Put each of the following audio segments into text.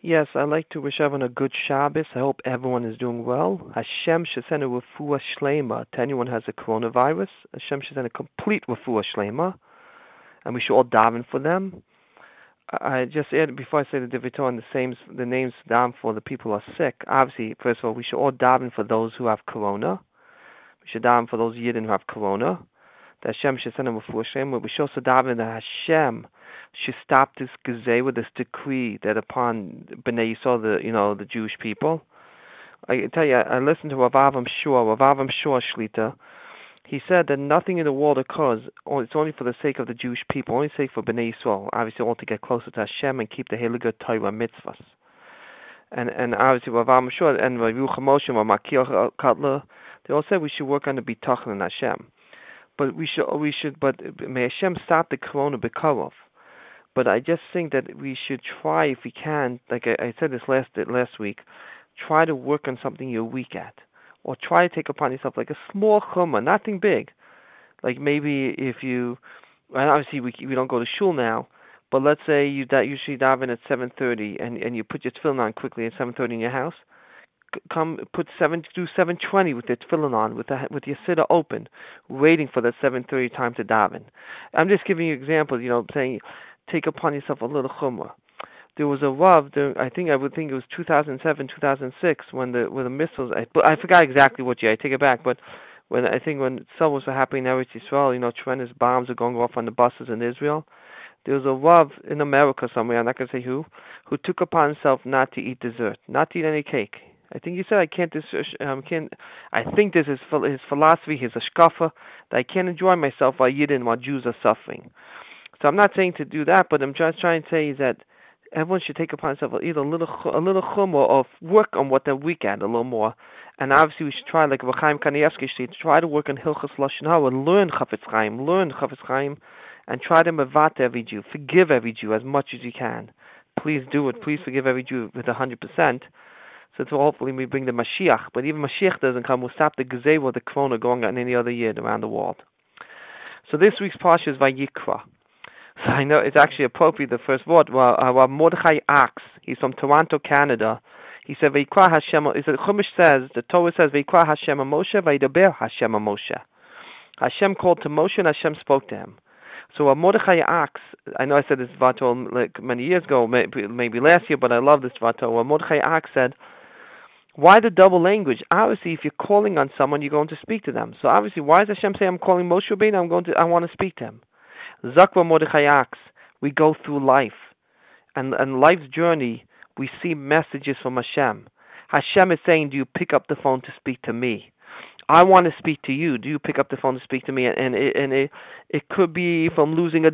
Yes, I'd like to wish everyone a good Shabbos. I hope everyone is doing well. Hashem should send a refuah shlema to anyone who has a coronavirus. Hashem should send a complete refuah shlema, and we should all daven for them. I just added, before I say the Divrei Torah, the names down for the people who are sick. Obviously, first of all, we should all daven for those who have corona. We should daven for those Yidden who have corona. That Hashem should send them a refuah shlema. We should also daven that Hashem should stop this gezeh with this decree that upon Bnei Yisrael, the Jewish people. I tell you, I listened to Rav Avram Shor Shlita. He said that nothing in the world occurs, it's only for the sake of the Jewish people, only sake for Bnei Yisrael, obviously all to get closer to Hashem and keep the Heilige Torah mitzvahs. And obviously Rav Avram Shor and Rav Yerucham Moshe and Rav Makir Kotler, they all said we should work on the bitachon in Hashem. But but may Hashem stop the corona b'karov. But I just think that we should try, if we can, like I said this last week, try to work on something you're weak at. Or try to take upon yourself like a small chumrah, nothing big. Like maybe if you, and obviously we don't go to shul now, but let's say you usually daven at 7:30 and you put your tefillin on quickly at 7:30 in your house. Do 7:20 with your tefillin on, with your siddur open, waiting for that 7:30 time to daven. I'm just giving you examples. Saying take upon yourself a little chumrah. There was a Rav, I would think it was 2007, 2006, when the missiles, I forgot exactly what year, I take it back, but when troubles were happening in Eretz Yisrael, tremendous bombs are going off on the buses in Israel, there was a Rav in America somewhere, I'm not going to say who took upon himself not to eat dessert, not to eat any cake. I think he said, I think this is his philosophy, his hashkafa, that I can't enjoy myself while Yidden, while Jews are suffering. So I'm not saying to do that, but I'm just trying to say that everyone should take upon himself either a little chumrah of work on what they're weak at a little more. And obviously we should try, like Rav Chaim Kanievsky, to try to work on Hilchos Lashon Hara, learn Chafetz Chaim, and try to mevat every Jew, forgive every Jew as much as you can. Please do it. Please forgive every Jew with 100%. So hopefully we bring the Mashiach. But even Mashiach doesn't come, we'll stop the gezeh or the corona going on any other year around the world. So this week's parsha is Vayikra. So I know it's actually appropriate, the first word. Well, Mordechai Axe, he's from Toronto, Canada. He said, Vayikra Hashem, the Chumash says, the Torah says, Vayikra Hashem Moshe, Vaydaber Hashem Moshe. Hashem called to Moshe and Hashem spoke to him. So Mordechai Axe, I know I said this vato like many years ago, maybe last year, but I love this vato. Mordechai Axe said, why the double language? Obviously, if you're calling on someone, you're going to speak to them. So obviously, why does Hashem say, I'm calling Moshe Rabbeinu, I want to speak to him? Zakva Mordechai Axe, we go through life. And life's journey, we see messages from Hashem. Hashem is saying, do you pick up the phone to speak to me? I want to speak to you. Do you pick up the phone to speak to me? And it could be from losing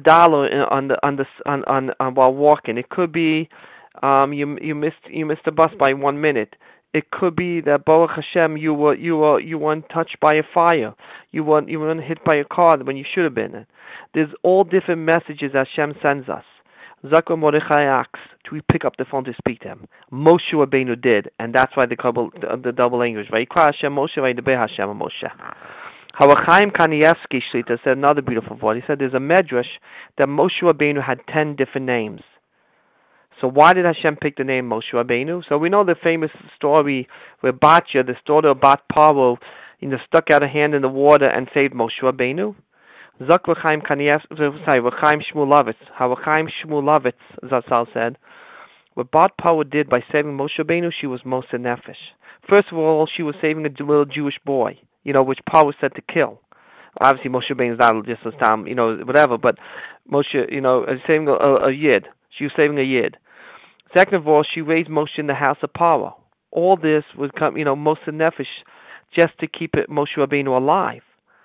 $1 on while walking. It could be you missed the bus by 1 minute. It could be that Baruch Hashem you weren't touched by a fire. You weren't hit by a car when you should have been. There's all different messages Hashem sends us. Zakra Mordechai asks, do we pick up the phone to speak to him? Moshe Rabbeinu did, and that's why the double language. Vayikra Hashem Moshe, Vaydaber Hashem Moshe. Rav Chaim Kanievsky Shlita said another beautiful word. He said there's a medrash that Moshe Rabbeinu had 10 different names. So why did Hashem pick the name Moshe Rabbeinu? So we know the famous story where Batya, the daughter of Bat Paro, stuck out a hand in the water and saved Moshe Rabbeinu. Zak Chaim Shmulovitz, how Chaim Shmulovitz Zatzal said, what Bat Paro did by saving Moshe Rabbeinu, she was Moshe Nefesh. First of all, she was saving a little Jewish boy, which Paro said to kill. Obviously, Moshe Rabbeinu is not just a stam, whatever, but Moshe, saving a Yid. She was saving a Yid. Second of all, she raised Moshe in the house of Paro. All this would come, Moshe Nefesh, just to keep Moshe Rabbeinu alive.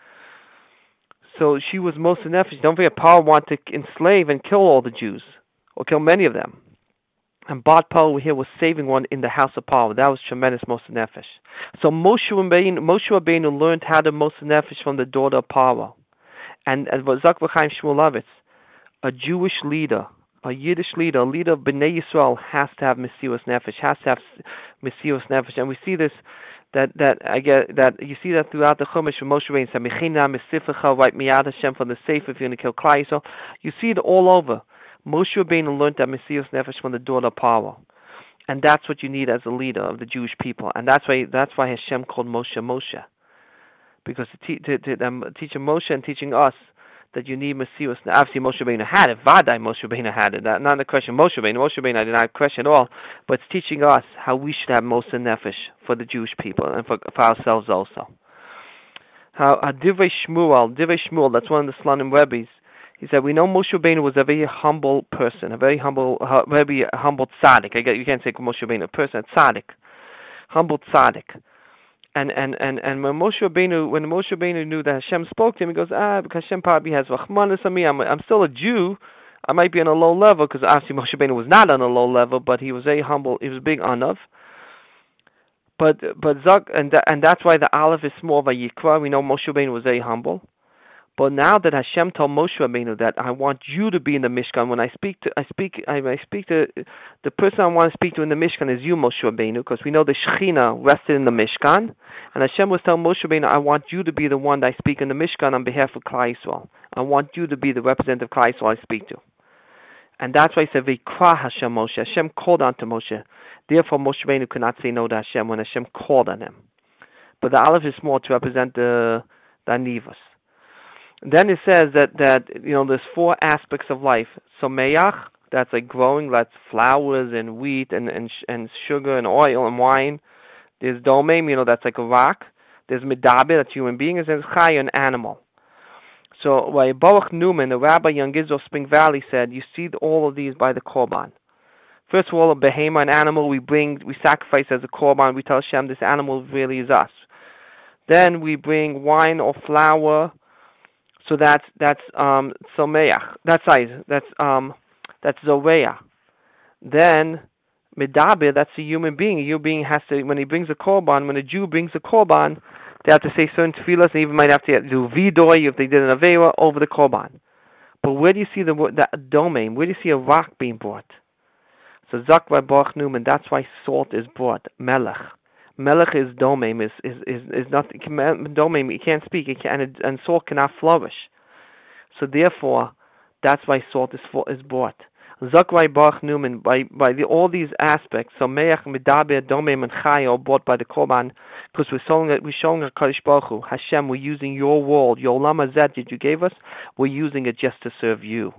So she was Moshe Nefesh. Don't forget, Paro wanted to enslave and kill all the Jews, or kill many of them. And Bat Paro here was saving one in the house of Paro. That was tremendous Moshe Nefesh. So Moshe Rabbeinu learned how to Moshe Nefesh from the daughter of Paro. And as Zakva Chaim Shmulovitz, a Jewish leader, a Yiddish leader, a leader of Bnei Yisrael has to have Mesiras Nefesh, and we see this, that you see that throughout the Chumash from Moshe Rabbeinu said, Mechina Mesifecha, write Miyad Hashem from the safe if you're going to kill Klai Yisrael. You see it all over. Moshe Rabbeinu learned that Mesiras Nefesh from the daughter of Paro. And that's what you need as a leader of the Jewish people. And that's why Hashem called Moshe Moshe. Because teaching Moshe and teaching us that you need Messias. Now, obviously, Moshe Rabbeinu had it. Vadai Moshe Rabbeinu had it. Not a question. Moshe Rabbeinu, I did not question at all. But it's teaching us how we should have Moshe Nefesh for the Jewish people and for ourselves also. How Divrei Shmuel, that's one of the Slonim Rebbes. He said, we know Moshe Rabbeinu was a very humble person, a very humble tzaddik. You can't say Moshe Rabbeinu, a person, a tzaddik, humble tzaddik. And when Moshe Rabbeinu knew that Hashem spoke to him, he goes, because Hashem probably has Rachmanis on me. I'm still a Jew. I might be on a low level, because obviously Moshe Rabbeinu was not on a low level, but he was very humble. He was big anav. But Zak, and that's why the Aleph is small of a Yikra. We know Moshe Rabbeinu was very humble. But now that Hashem told Moshe Rabbeinu that I want you to be in the Mishkan, when I speak to the person I want to speak to in the Mishkan is you, Moshe Rabbeinu, because we know the Shekhinah rested in the Mishkan, and Hashem was telling Moshe Rabbeinu, I want you to be the one that I speak in the Mishkan on behalf of Klal Yisrael. I want you to be the representative of Klal Yisrael I speak to. And that's why he said, V'ikra Hashem Moshe. Hashem called on to Moshe. Therefore, Moshe Rabbeinu could not say no to Hashem when Hashem called on him. But the Aleph is small to represent the Anivas. Then it says that there's 4 aspects of life. So Me'ach, that's like growing, that's flowers and wheat and sugar and oil and wine. There's Domem, that's like a rock. There's Medaber, that's human being, and there's Chai, an animal. So Baruch Newman, the rabbi Young Israel Spring Valley, said, you see all of these by the Korban. First of all, a behema, an animal we sacrifice as a Korban. We tell Hashem this animal really is us. Then we bring wine or flour. So that's someach. That's zoreah. Then medaber. That's a human being. A human being has to, when he brings a korban, when a Jew brings a korban, they have to say certain tefillas, and even might have to do vidoy if they did an avera over the korban. But where do you see the domain? Where do you see a rock being brought? So Zakvar Baruch Newman. That's why salt is brought. Melech. Melech is domem, is not domem. He can't speak, and salt cannot flourish. So therefore, that's why salt is brought. Zakrai Baruch Newman, by all these aspects, so Meach, Medaber, Domem, and Chai are brought by the Korban, because we're showing HaKadosh Baruch Hu, Hashem, we're using your world, your Olam Hazeh that you gave us, we're using it just to serve you.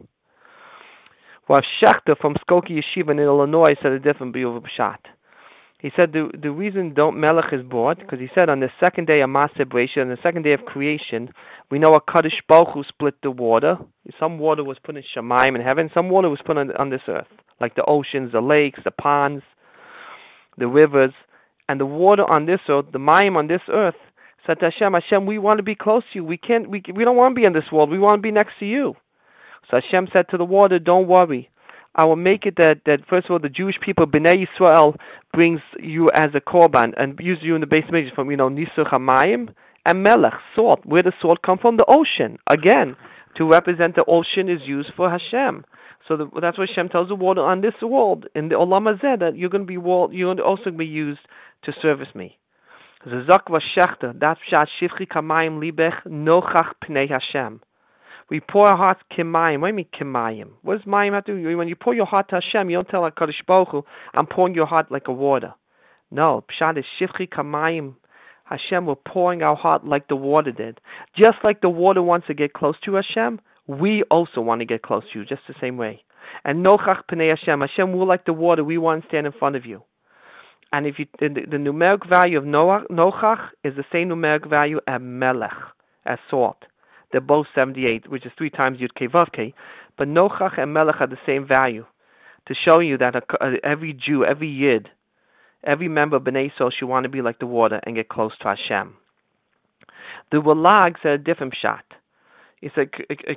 Rav Schechter from Skokie Yeshiva in Illinois said a different view of Pshat. He said the reason Melech is brought, because he said on the second day of Maaseh Bereishis, on the second day of creation, we know HaKadosh Baruch Hu split the water. Some water was put in Shamayim in heaven, some water was put on this earth, like the oceans, the lakes, the ponds, the rivers, and the water on this earth, the Mayim on this earth, said to Hashem, we want to be close to you. We don't want to be in this world. We want to be next to you. So Hashem said to the water, don't worry. I will make it that first of all, the Jewish people, Bnei Yisrael, brings you as a korban and use you in the base images from, Nisuch HaMayim and Melech, salt. Where does salt come from? The ocean. Again, to represent the ocean is used for Hashem. So that's what Hashem tells the water on this world, in the Olam Hazeh, that you're going to also be used to service me. Zak v'shechter, that's Pshat Shifchi Kamayim Libech Nochach Pnei Hashem. We pour our hearts kimayim. What do you mean kimayim? What does mayim have to do? When you pour your heart to Hashem, you don't tell HaKadosh Baruch Hu, I'm pouring your heart like a water. No, Pshat is shifchi kamayim. Hashem, we're pouring our heart like the water did. Just like the water wants to get close to Hashem, we also want to get close to you, just the same way. And nochach pnei Hashem, Hashem, we're like the water. We want to stand in front of you. And if the numeric value of nochach is the same numeric value as melech, as salt. They're both 78, which is 3 times Yud Kei Vav Kei. But Nochach and Melech are the same value, to show you that every Jew, every Yid, every member of Bnei Yisrael should want to be like the water and get close to Hashem. The Walag said a different Pshat. He said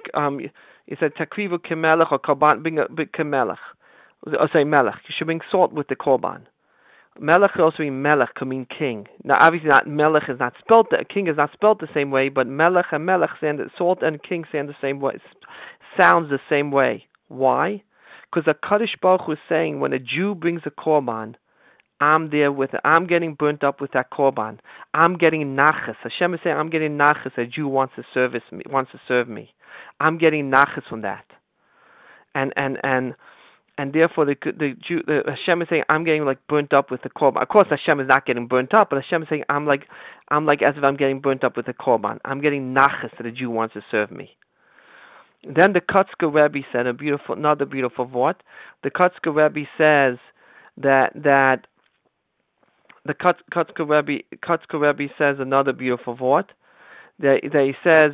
Takrivu Kemelech or Korban, bring a big Kemelech. Or say Melech. You should bring salt with the Korban. Melech also means Melech, can mean king. Now, obviously, Melech is not spelled. King is not spelled the same way, but Melech and Melech, salt and king, sound the same way. Sounds the same way. Why? Because HaKadosh Baruch Hu is saying, when a Jew brings a korban, I'm there with it. I'm getting burnt up with that korban. I'm getting nachas. Hashem is saying, I'm getting nachas. A Jew wants to serve me. I'm getting nachas from that. and therefore the Hashem is saying, I'm getting like burnt up with the korban. Of course, Hashem is not getting burnt up, but Hashem is saying, I'm like as if I'm getting burnt up with the korban. I'm getting nachas that the Jew wants to serve me. Then the Kotzker Rebbe said another beautiful word. The Kotzker Rebbe says that the Kotzker Rebbe says another beautiful word. That he says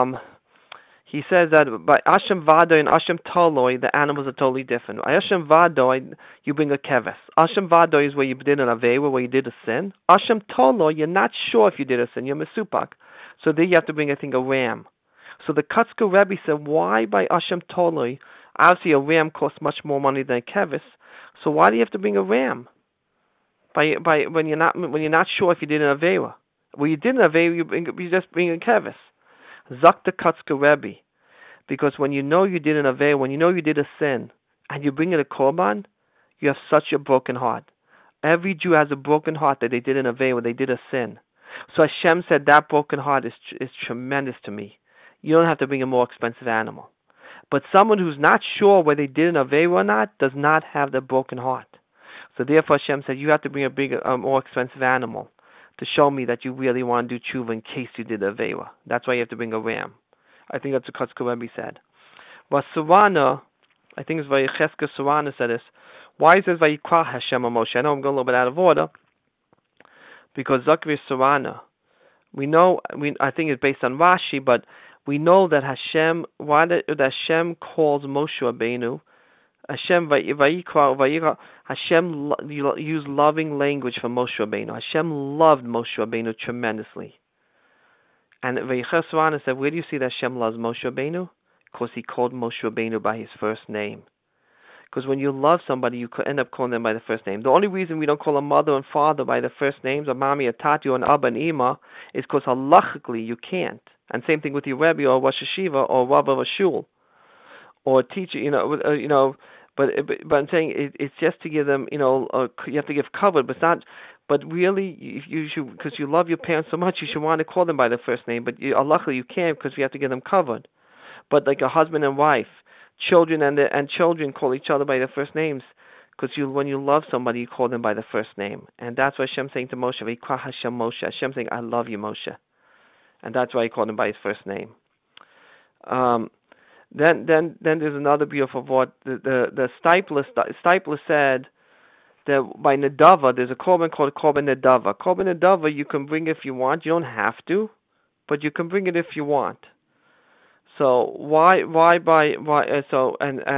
that by Ashem Vadoi and Ashem Toloi, the animals are totally different. By Ashem Vadoi, you bring a keves. Ashem Vadoi is where you did an aveira, where you did a sin. Ashem Toloi, you're not sure if you did a sin. You're mesupak. So there you have to bring, I think, a ram. So the Kotzker Rebbe said, why by Ashem Toloi? Obviously, a ram costs much more money than a keves. So why do you have to bring a ram? By when you're not sure if you did an aveira. When you did an aveira, you just bring a keves. Zak the Kotzker Rebbe, because when you know you did an aveira, when you know you did a sin, and you bring it a korban, you have such a broken heart. Every Jew has a broken heart that they did an aveira, they did a sin. So Hashem said that broken heart is tremendous to me. You don't have to bring a more expensive animal. But someone who's not sure whether they did an aveira or not does not have the broken heart. So therefore Hashem said you have to bring a more expensive animal to show me that you really want to do tshuva in case you did a aveira. That's why you have to bring a ram. I think that's what Kotzker Rebbe said. But Surana, I think it's Vayicheska Surana said this. Why it says Vayikra Hashem Moshe? I know I'm going a little bit out of order. Because Zakri Surana, I think it's based on Rashi, but we know that Hashem calls Moshe Rabbeinu, Hashem used loving language for Moshe Rabbeinu. Hashem loved Moshe Rabbeinu tremendously. And Vayichesrana said, where do you see that Hashem loves Moshe Rabbeinu? Because he called Moshe Rabbeinu by his first name. Because when you love somebody, you end up calling them by the first name. The only reason we don't call a mother and father by the first names, or Mami, or Tati, or an Abba and Ima, is because halachically you can't. And same thing with your Rebbe, or Rosh Hashiva, or Rabbi of a shul, or a teacher, But I'm saying it's just to give them, you have to give cover, but it's not. But really, you should, because you love your parents so much, you should want to call them by their first name. But luckily you can't, because you have to give them covered. But like a husband and wife, children and children call each other by their first names, because when you love somebody, you call them by their first name, and that's why Hashem saying to Moshe, "Vayikra Hashem Moshe." Hashem saying, "I love you, Moshe," and that's why he called him by his first name. Then there's another beautiful word. The Stipler said that by Nedava, there's a korban called korban Nedava. Korban Nedava you can bring if you want. You don't have to, but you can bring it if you want. So so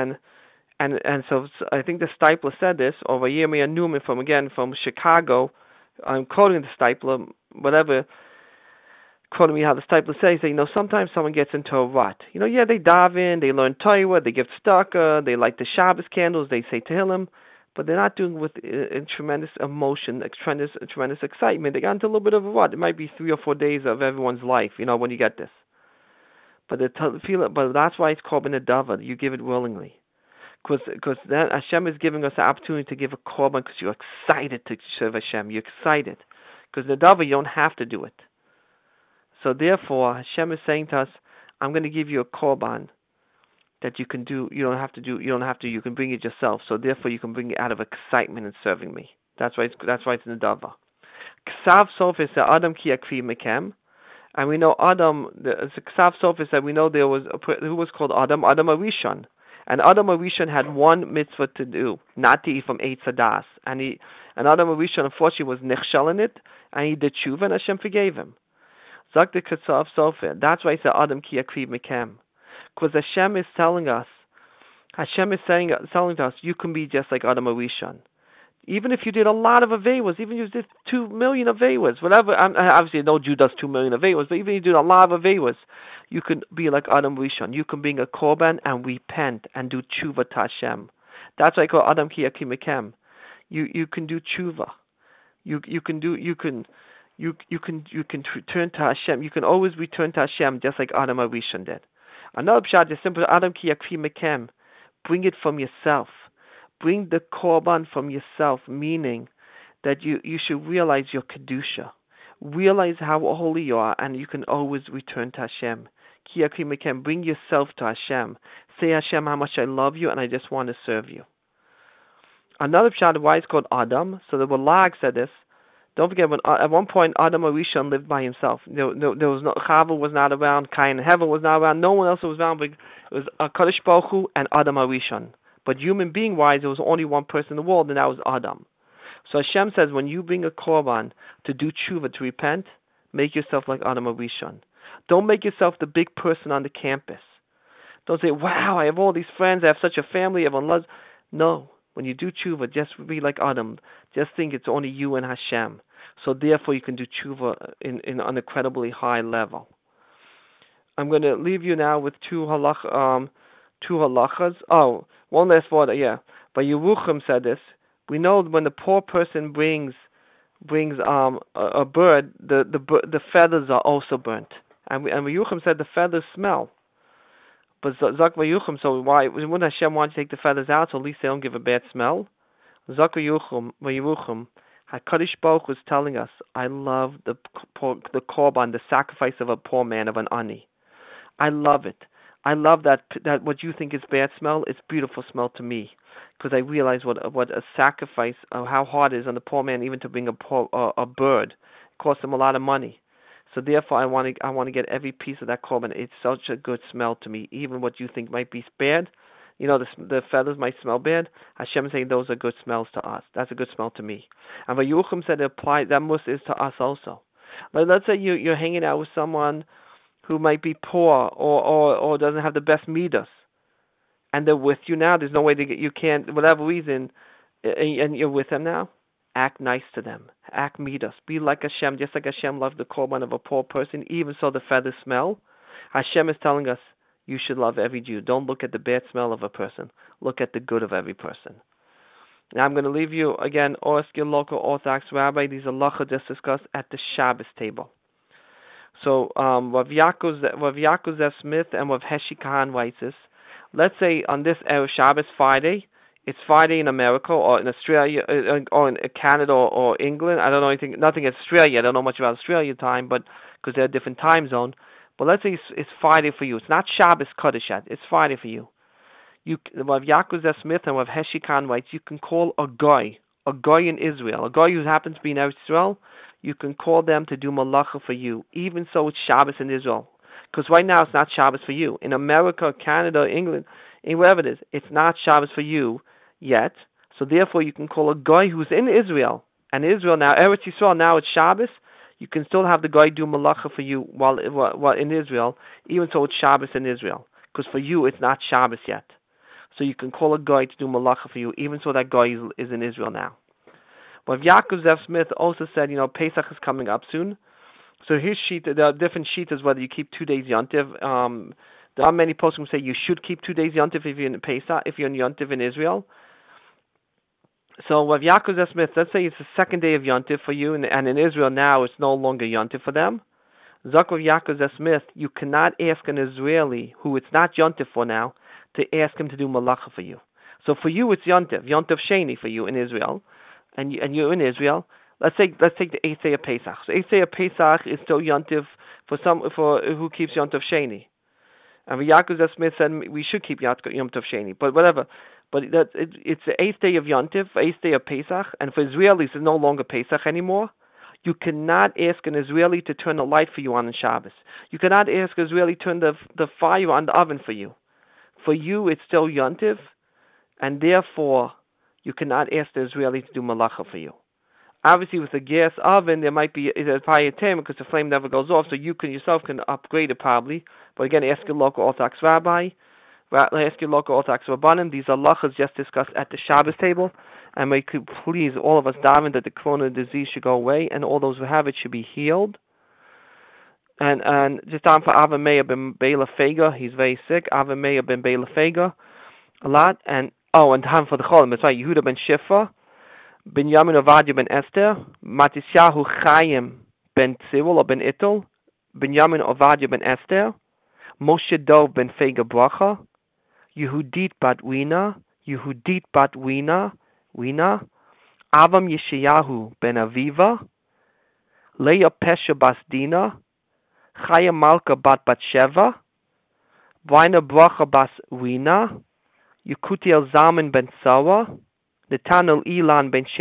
I think the Stipler said this, or Yirmiyah Newman from Chicago. I'm quoting the Stipler, whatever. Quoting me how the Stipler says, sometimes someone gets into a rut. They dive in, they learn Torah, they give tzedakah, they light the Shabbos candles, they say Tehillim, but they're not doing it with tremendous emotion, tremendous excitement. They got into a little bit of a rut. It might be 3 or 4 days of everyone's life, when you get this. But that's why it's called Nedava. You give it willingly. Because then Hashem is giving us the opportunity to give a korban because you're excited to serve Hashem. You're excited. Because Nedava, you don't have to do it. So therefore, Hashem is saying to us, I'm going to give you a korban that you can do. You don't have to. You can bring it yourself. So therefore, you can bring it out of excitement in serving me. That's why it's Nedava. Ksav Sof is the Adam ki akri mekem. And we know Adam, the Ksav Sof is that we know there was who was called Adam Arishon. And Adam Arishon had one mitzvah to do, not to eat from Eitz Hadas. And Adam Arishon, unfortunately, was nechshel in it, and he did tshuva, and Hashem forgave him. Zak the Ksav Sof. That's why he said Adam ki akri mekem. Because Hashem is telling us, telling us, you can be just like Adam Arishon. Even if you did a lot of aveiros, even if you did 2 million aveiros, whatever, obviously no Jew does 2 million aveiros, but even if you do a lot of aveiros, you can be like Adam Rishon. You can bring a korban and repent and do tshuva to Hashem. That's why I call Adam ki yakim mekem. You can do tshuva. You can return to Hashem. You can always return to Hashem just like Adam Rishon did. Another pshat is simple. Adam ki yakim mekem. Bring it from yourself. Bring the korban from yourself, meaning that you should realize your kedusha, realize how holy you are, and you can always return to Hashem. Ki yakim mekem. Bring yourself to Hashem. Say, Hashem, how much I love you, and I just want to serve you. Another pshat why it's called Adam. So the Lag said this. Don't forget, at one point Adam Arishon lived by himself. There was no Chava was not around, Cain and Hevel was not around, no one else was around. But it was Kadosh Baruch Hu and Adam Arishon. But human being wise, there was only one person in the world, and that was Adam. So Hashem says, when you bring a korban to do tshuva, to repent, make yourself like Adam Arishon. Don't make yourself the big person on the campus. Don't say, wow, I have all these friends, I have such a family, everyone loves. No. When you do tshuva, just be like Adam. Just think it's only you and Hashem. So therefore you can do tshuva on an incredibly high level. I'm going to leave you now with two halachas. Oh, one last word, yeah. But Yerucham said this. We know when the poor person brings a bird, the feathers are also burnt. And Yerucham said the feathers smell. But Zak Vayuchim, so why wouldn't Hashem want to take the feathers out so at least they don't give a bad smell? Zak Vayuchim, HaKadosh Baruch was telling us, I love the korban, the sacrifice of a poor man, of an ani. I love it. I love that what you think is bad smell, it's beautiful smell to me, because I realize what a sacrifice, how hard it is on the poor man even to bring a bird. It costs him a lot of money. So therefore, I want to get every piece of that korban. It's such a good smell to me. Even what you think might be bad, the feathers might smell bad. Hashem is saying those are good smells to us. That's a good smell to me. And Vayuchim said that mus is to us also. Let's say you're hanging out with someone who might be poor or doesn't have the best midas, and they're with you now. There's no way you can't, whatever reason, and you're with them now. Act nice to them. Act midas. Be like Hashem, just like Hashem loved the korban of a poor person, even so the feathers smell. Hashem is telling us you should love every Jew. Don't look at the bad smell of a person. Look at the good of every person. Now I'm going to leave you again, Orsk, local Orthodox rabbi. These are halachos just discussed at the Shabbos table. So Rav Yaakov Zev Smith and Rav Heshi Kahan writes this. Let's say on this Erev Shabbos Friday. It's Friday in America or in Australia or in Canada or England. I don't know nothing in Australia. I don't know much about Australia time, but because they're a different time zone. But let's say it's Friday for you. It's not Shabbos Kodesh yet. It's Friday for you. Rav Yaakov Zev Smith and Rav Heshi Khan writes, you can call a guy in Israel, a guy who happens to be in Eretz Israel, you can call them to do malacha for you, even so it's Shabbos in Israel. Because right now it's not Shabbos for you. In America, Canada, England, wherever it is, it's not Shabbos for you yet. So therefore you can call a guy who's in Israel. And Israel now, Eretz Yisrael, now it's Shabbos. You can still have the guy do malacha for you while in Israel, even so it's Shabbos in Israel. Because for you it's not Shabbos yet. So you can call a guy to do malacha for you, even so that guy is in Israel now. But Yaakov Zev Smith also said, Pesach is coming up soon. So his sheet, there are different sheets as whether you keep 2 days Yontiv. There are many posts who say you should keep 2 days Yontiv if you're in Pesach, if you're in Yontiv in Israel. So with Yaakov Zev Smith, let's say it's the second day of Yontiv for you, and in Israel now it's no longer Yontiv for them. Zakov Yaakov Zev Smith, you cannot ask an Israeli who it's not Yontiv for now to ask him to do malacha for you. So for you it's Yontiv Sheni for you in Israel, and you're in Israel. Let's take the 8th day of Pesach. So 8th day of Pesach is still Yontiv for who keeps Yontiv Sheni. And Yaakov Zev Smith said we should keep Yontiv Sheni, but whatever. But it's the 8th day of Yontiv, 8th day of Pesach, and for Israelis it's no longer Pesach anymore. You cannot ask an Israeli to turn the light for you on Shabbos. You cannot ask an Israeli to turn the fire on the oven for you. For you it's still Yontiv, and therefore you cannot ask the Israeli to do malacha for you. Obviously, with a gas oven, there might be a fire time because the flame never goes off, so you yourself can upgrade it probably. But again, ask your local Orthodox rabbi, ask your local Orthodox rabbanim. These are halachos just discussed at the Shabbos table, and may please all of us daven that the corona disease should go away, and all those who have it should be healed. And just time for Ava Meir ben Bela Fega, he's very sick. Ava Meir ben Bela Fega, a lot, and time for the Cholim. It's right. Yehuda ben Shifra. Binyamin Ovadia ben Esther, Matisyahu Chaim ben Cyril or ben Ittel, Binyamin Ovadia ben Esther, Moshe Dov ben Fega Bracha, Yehudit bat Wina, Avam Yeshayahu ben Aviva, Leah Pesha bas Dina, Chaya Malka bat Batsheva, Vina Bracha bas Wina, Yekutiel Zalman ben Sawa, Netanel Ilan ben